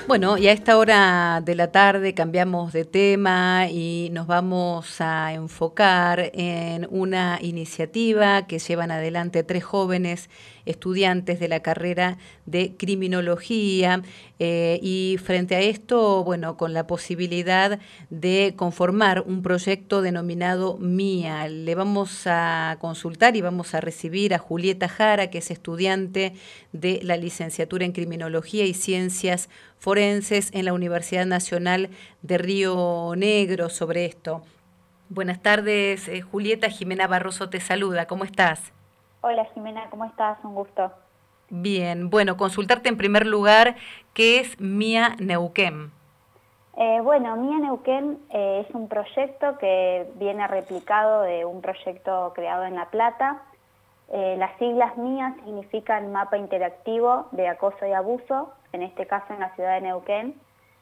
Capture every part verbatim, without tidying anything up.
Bueno, y a esta hora de la tarde cambiamos de tema y nos vamos a enfocar en una iniciativa que llevan adelante tres jóvenes estudiantes de la carrera de criminología eh, y frente a esto, bueno, con la posibilidad de conformar un proyecto denominado MIA. Le vamos a consultar y vamos a recibir a Julieta Jara, que es estudiante de la licenciatura en Criminología y Ciencias Forenses en la Universidad Nacional de Río Negro sobre esto. Buenas tardes, eh, Julieta. Jimena Barroso te saluda. ¿Cómo estás? Hola Jimena, ¿cómo estás? Un gusto. Bien, bueno, consultarte en primer lugar qué es MIA Neuquén. Eh, bueno, Mía Neuquén eh, es un proyecto que viene replicado de un proyecto creado en La Plata. Eh, las siglas MIA significan Mapa Interactivo de Acoso y Abuso, en este caso en la ciudad de Neuquén.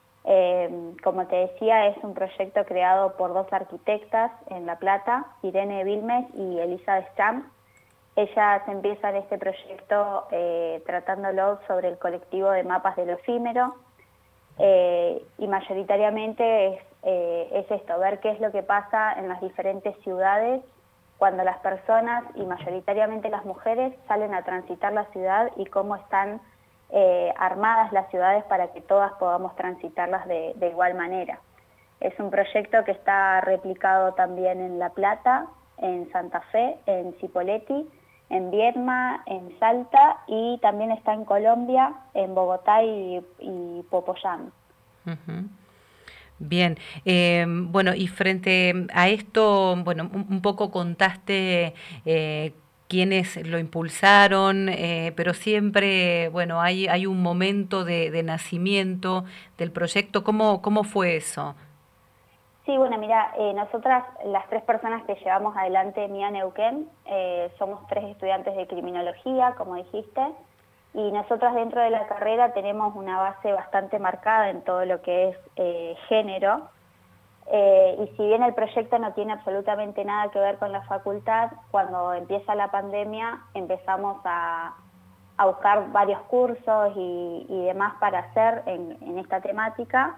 Eh, como te decía, es un proyecto creado por dos arquitectas en La Plata, Irene Vilmes y Elisa Stam. Ellas empiezan este proyecto eh, tratándolo sobre el colectivo de mapas de lo efímero eh, y mayoritariamente es, eh, es esto, ver qué es lo que pasa en las diferentes ciudades cuando las personas y mayoritariamente las mujeres salen a transitar la ciudad y cómo están eh, armadas las ciudades para que todas podamos transitarlas de, de igual manera. Es un proyecto que está replicado también en La Plata, en Santa Fe, en Cipolletti, en Viedma, en Salta y también está en Colombia, en Bogotá y, y Popayán. Uh-huh. Bien, eh, bueno, y frente a esto, bueno, un, un poco contaste eh, quiénes lo impulsaron, eh, pero siempre, bueno, hay, hay un momento de, de nacimiento del proyecto. ¿Cómo, cómo fue eso? Sí, bueno, mira, eh, nosotras, las tres personas que llevamos adelante Mía Neuquén, eh, somos tres estudiantes de criminología, como dijiste, y nosotras dentro de la carrera tenemos una base bastante marcada en todo lo que es eh, género, eh, y si bien el proyecto no tiene absolutamente nada que ver con la facultad, cuando empieza la pandemia empezamos a, a buscar varios cursos y, y demás para hacer en, en esta temática,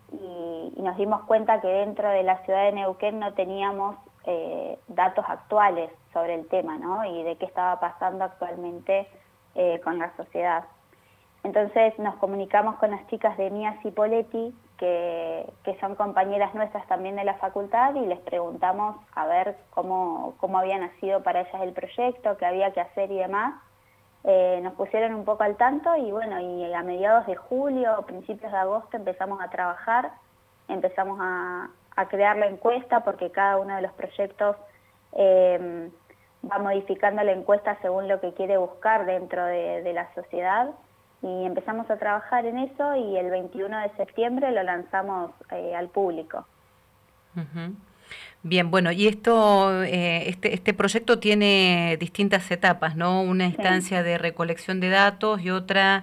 y, y nos dimos cuenta que dentro de la ciudad de Neuquén no teníamos eh, datos actuales sobre el tema, ¿no? Y de qué estaba pasando actualmente eh, con la sociedad. Entonces nos comunicamos con las chicas de Mía Cipolletti, que, que son compañeras nuestras también de la facultad, y les preguntamos a ver cómo, cómo había nacido para ellas el proyecto, qué había que hacer y demás. Eh, nos pusieron un poco al tanto y bueno, y a mediados de julio o principios de agosto empezamos a trabajar, empezamos a, a crear la encuesta porque cada uno de los proyectos eh, va modificando la encuesta según lo que quiere buscar dentro de, de la sociedad, y empezamos a trabajar en eso y el veintiuno de septiembre lo lanzamos eh, al público. Uh-huh. Bien, bueno, y esto, eh, este, este proyecto tiene distintas etapas, ¿no? Una Sí. instancia de recolección de datos y otra,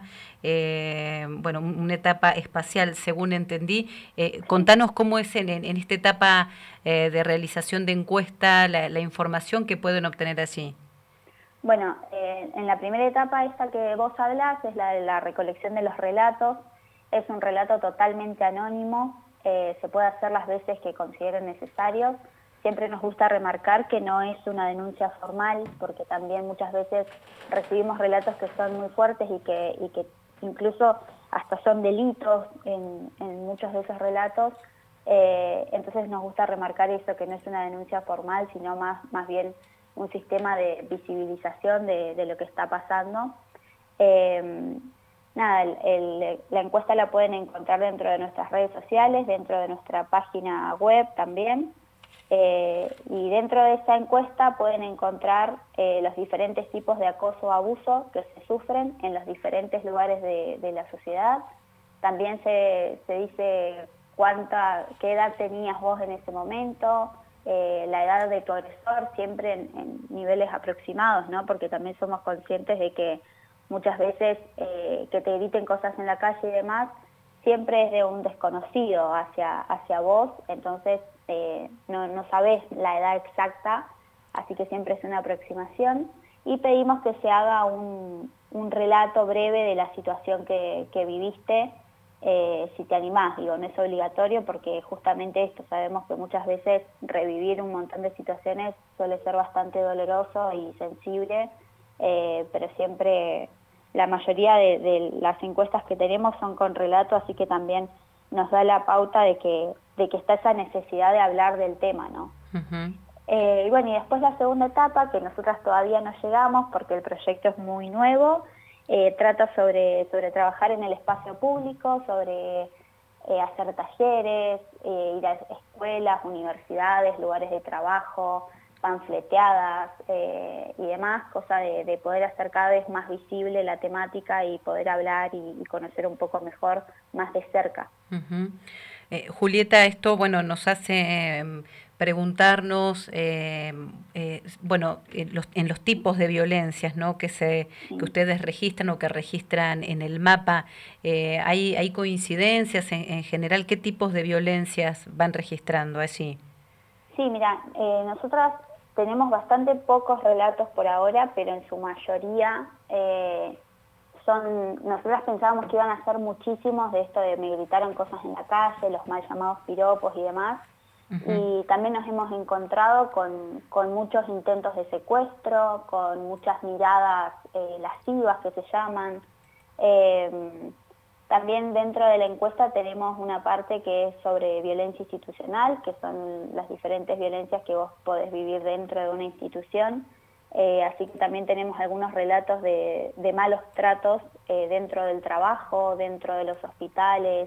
eh, bueno, un- una etapa espacial, según entendí. Eh, Sí. contanos cómo es en, en en esta etapa eh, de realización de encuesta, la, la información que pueden obtener allí. Bueno, eh, en la primera etapa esta que vos hablás es la de la recolección de los relatos. Es un relato totalmente anónimo, eh, se puede hacer las veces que consideren necesarios. Siempre nos gusta remarcar que no es una denuncia formal, porque también muchas veces recibimos relatos que son muy fuertes y que, y que incluso hasta son delitos en, en muchos de esos relatos. Eh, entonces nos gusta remarcar eso, que no es una denuncia formal, sino más, más bien un sistema de visibilización de, de lo que está pasando. Eh, nada, el, el, la encuesta la pueden encontrar dentro de nuestras redes sociales, dentro de nuestra página web también, eh, y dentro de esa encuesta pueden encontrar eh, los diferentes tipos de acoso o abuso que se sufren en los diferentes lugares de, de la sociedad. También se, se dice cuánta, qué edad tenías vos en ese momento, eh, la edad de tu agresor, siempre en, en niveles aproximados, ¿no? Porque también somos conscientes de que muchas veces eh, que te griten cosas en la calle y demás, siempre es de un desconocido hacia, hacia vos, entonces eh, no, no sabés la edad exacta, así que siempre es una aproximación, y pedimos que se haga un, un relato breve de la situación que, que viviste, eh, si te animás, digo, no es obligatorio porque justamente esto, sabemos que muchas veces revivir un montón de situaciones suele ser bastante doloroso y sensible, eh, pero siempre la mayoría de, de las encuestas que tenemos son con relato, así que también nos da la pauta de que, de que está esa necesidad de hablar del tema, ¿no? Uh-huh. Eh, y bueno, y después la segunda etapa, que nosotras todavía no llegamos porque el proyecto es muy nuevo, eh, trata sobre, sobre trabajar en el espacio público, sobre eh, hacer talleres, eh, ir a escuelas, universidades, lugares de trabajo, panfleteadas eh, y demás, cosa de, de poder hacer cada vez más visible la temática y poder hablar y, y conocer un poco mejor, más de cerca. Uh-huh. Eh, Julieta, esto, bueno, nos hace eh, preguntarnos, eh, eh, bueno, en los, en los tipos de violencias, ¿no? Que se, Sí. que ustedes registran o que registran en el mapa. Eh, ¿hay, hay coincidencias en, en general? ¿Qué tipos de violencias van registrando allí? Sí, mira, eh, nosotras tenemos bastante pocos relatos por ahora, pero en su mayoría eh, son, nosotras pensábamos que iban a ser muchísimos de esto de me gritaron cosas en la calle, los mal llamados piropos y demás, uh-huh. Y también nos hemos encontrado con, con muchos intentos de secuestro, con muchas miradas eh, lascivas que se llaman. Eh, También dentro de la encuesta tenemos una parte que es sobre violencia institucional, que son las diferentes violencias que vos podés vivir dentro de una institución. Eh, así que también tenemos algunos relatos de, de malos tratos eh, dentro del trabajo, dentro de los hospitales.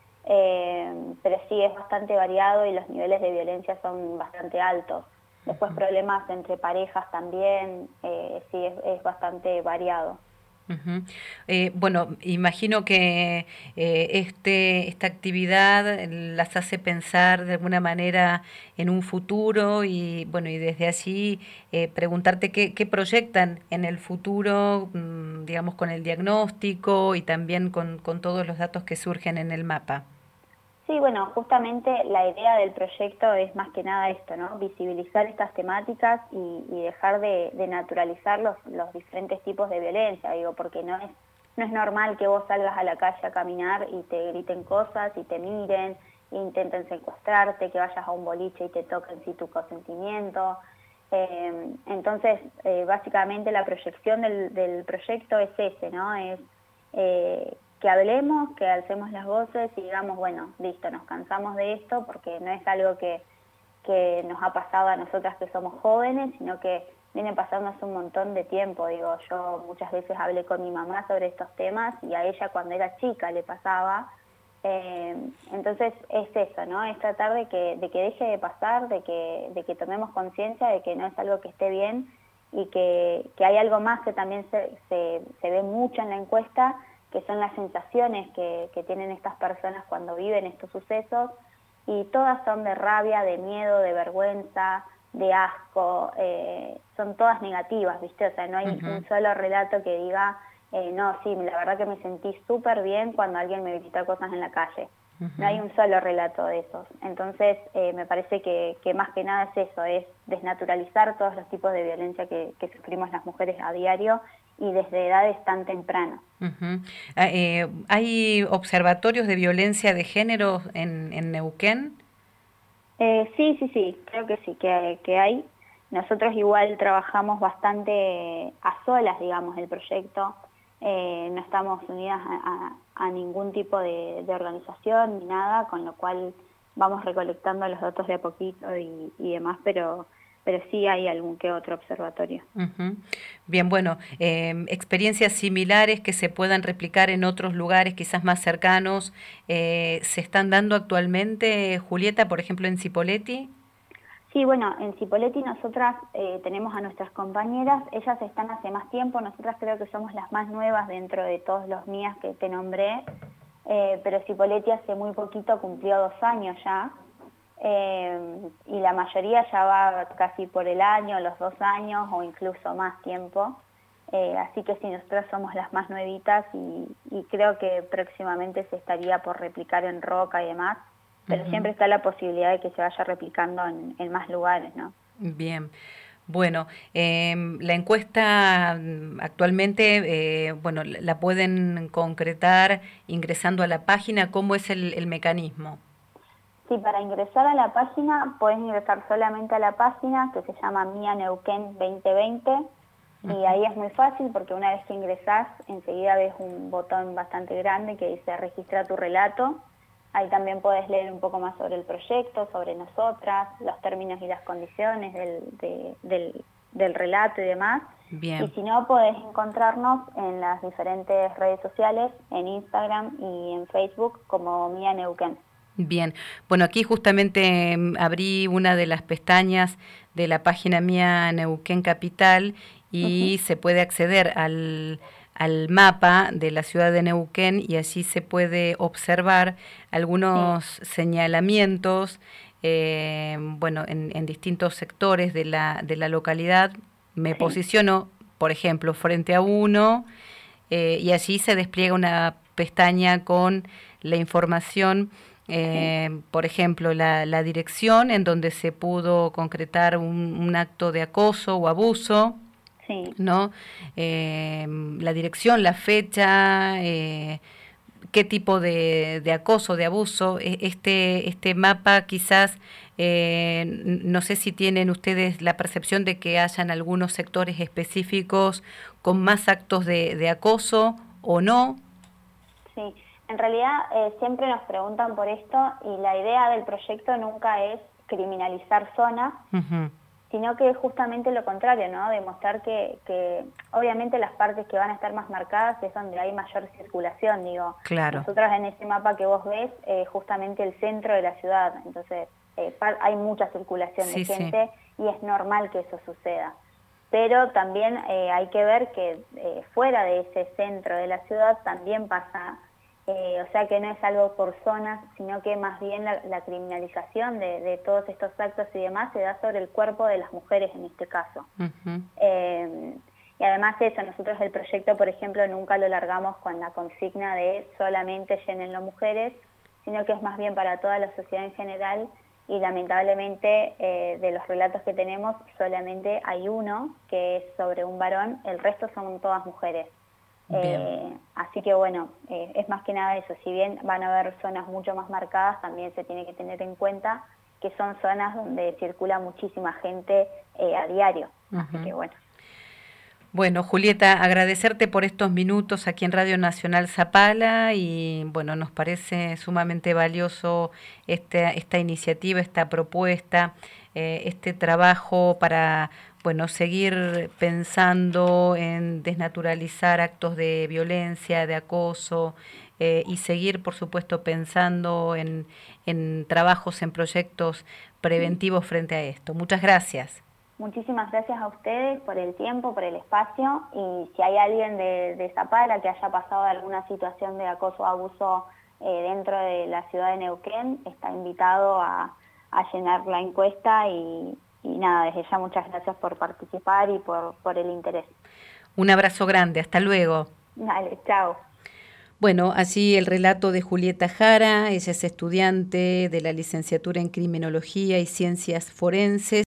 Eh, pero sí, es bastante variado y los niveles de violencia son bastante altos. Después problemas entre parejas también, eh, sí, es, es bastante variado. Uh-huh. Eh, bueno, imagino que eh, este, esta actividad las hace pensar de alguna manera en un futuro y bueno, y desde allí eh, preguntarte qué, qué proyectan en el futuro, mmm, digamos, con el diagnóstico y también con, con todos los datos que surgen en el mapa. Sí, bueno, justamente la idea del proyecto es más que nada esto, ¿no? Visibilizar estas temáticas y, y dejar de, de naturalizar los, los diferentes tipos de violencia, digo, porque no es, no es normal que vos salgas a la calle a caminar y te griten cosas y te miren, e intenten secuestrarte, que vayas a un boliche y te toquen sin tu consentimiento. Eh, entonces, eh, básicamente la proyección del, del proyecto es ese, ¿no? Es eh, que hablemos, que alcemos las voces y digamos, bueno, listo, nos cansamos de esto porque no es algo que, que nos ha pasado a nosotras que somos jóvenes, sino que viene pasando hace un montón de tiempo. Digo, yo muchas veces hablé con mi mamá sobre estos temas y a ella cuando era chica le pasaba. Eh, entonces es eso, ¿no? Es tratar de que, de que deje de pasar, de que, de que tomemos conciencia de que no es algo que esté bien y que, que hay algo más que también se, se, se ve mucho en la encuesta, que son las sensaciones que, que tienen estas personas cuando viven estos sucesos, y todas son de rabia, de miedo, de vergüenza, de asco, eh, son todas negativas, ¿viste? O sea, no hay uh-huh. un solo relato que diga, eh, no, sí, la verdad que me sentí súper bien cuando alguien me gritó cosas en la calle. Uh-huh. No hay un solo relato de esos. Entonces, eh, me parece que, que más que nada es eso, es desnaturalizar todos los tipos de violencia que, que sufrimos las mujeres a diario, y desde edades tan tempranas. Uh-huh. Eh, ¿Hay observatorios de violencia de género en, en Neuquén? Eh, sí, sí, sí, creo que sí, que, que hay. Nosotros igual trabajamos bastante a solas, digamos, el proyecto. Eh, no estamos unidas a, a, a ningún tipo de, de organización ni nada, con lo cual vamos recolectando los datos de a poquito y, y demás, pero... pero sí hay algún que otro observatorio. Uh-huh. Bien, bueno, eh, experiencias similares que se puedan replicar en otros lugares quizás más cercanos, eh, ¿se están dando actualmente, Julieta, por ejemplo, en Cipolletti? Sí, bueno, en Cipolletti nosotras eh, tenemos a nuestras compañeras, ellas están hace más tiempo, nosotras creo que somos las más nuevas dentro de todos los mías que te nombré, eh, pero Cipolletti hace muy poquito cumplió dos años ya, Eh, y la mayoría ya va casi por el año, los dos años o incluso más tiempo, eh, así que sí, nosotras somos las más nuevitas y, y creo que próximamente se estaría por replicar en Roca y demás, pero uh-huh. siempre está la posibilidad de que se vaya replicando en, en más lugares, ¿no? Bien. Bueno, eh, la encuesta mm, actualmente, eh, bueno, la la pueden concretar ingresando a la página. ¿Cómo es el, el mecanismo? Sí, para ingresar a la página, puedes ingresar solamente a la página que se llama Mía Neuquén veinte veinte y ahí es muy fácil porque una vez que ingresás, enseguida ves un botón bastante grande que dice registra tu relato. Ahí también puedes leer un poco más sobre el proyecto, sobre nosotras, los términos y las condiciones del, de, del, del relato y demás. Bien. Y si no, podés encontrarnos en las diferentes redes sociales, en Instagram y en Facebook como Mía Neuquén. Bien, bueno, aquí justamente mm, abrí una de las pestañas de la página mía Neuquén Capital y Uh-huh. se puede acceder al, al mapa de la ciudad de Neuquén y allí se puede observar Sí, algunos señalamientos, eh, bueno, en, en distintos sectores de la, de la localidad. Me sí, posiciono, por ejemplo, frente a uno eh, y allí se despliega una pestaña con la información, sí, eh, por ejemplo, la, la dirección en donde se pudo concretar un, un acto de acoso o abuso, sí. ¿no? Eh, la dirección, la fecha, eh, qué tipo de, de acoso, de abuso. E- Este, este mapa quizás, eh, n- no sé si tienen ustedes la percepción de que hayan algunos sectores específicos con más actos de, de acoso o no. Sí, en realidad eh, siempre nos preguntan por esto y la idea del proyecto nunca es criminalizar zonas, Ujú. sino que es justamente lo contrario, ¿no? Demostrar que, que obviamente las partes que van a estar más marcadas es donde hay mayor circulación, digo. Claro, Nosotros en ese mapa que vos ves, eh, justamente el centro de la ciudad, entonces eh, hay mucha circulación de sí, sí. gente y es normal que eso suceda. Pero también eh, hay que ver que eh, fuera de ese centro de la ciudad también pasa, eh, o sea que no es algo por zonas, sino que más bien la, la criminalización de, de todos estos actos y demás se da sobre el cuerpo de las mujeres en este caso. Ujú. Eh, y además eso, nosotros el proyecto, por ejemplo, nunca lo largamos con la consigna de solamente llénenlo mujeres, sino que es más bien para toda la sociedad en general y lamentablemente eh, de los relatos que tenemos solamente hay uno que es sobre un varón, el resto son todas mujeres. Bien. Eh, así que bueno, eh, es más que nada eso, si bien van a haber zonas mucho más marcadas, también se tiene que tener en cuenta que son zonas donde circula muchísima gente eh, a diario. Así Ujú. que bueno. Bueno, Julieta, agradecerte por estos minutos aquí en Radio Nacional Zapala y bueno, nos parece sumamente valioso esta, esta iniciativa, esta propuesta, eh, este trabajo para, bueno, seguir pensando en desnaturalizar actos de violencia, de acoso eh, y seguir, por supuesto, pensando en, en trabajos, en proyectos preventivos frente a esto. Muchas gracias. Muchísimas gracias a ustedes por el tiempo, por el espacio y si hay alguien de, de Zapala que haya pasado alguna situación de acoso o abuso eh, dentro de la ciudad de Neuquén, está invitado a, a llenar la encuesta y, y nada, desde ya muchas gracias por participar y por, por el interés. Un abrazo grande, hasta luego. Dale, chao. Bueno, allí el relato de Julieta Jara, ella es estudiante de la licenciatura en Criminología y Ciencias Forenses.